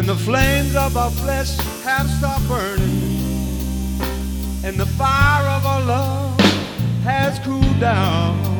when the flames of our flesh have stopped burning and the fire of our love has cooled down.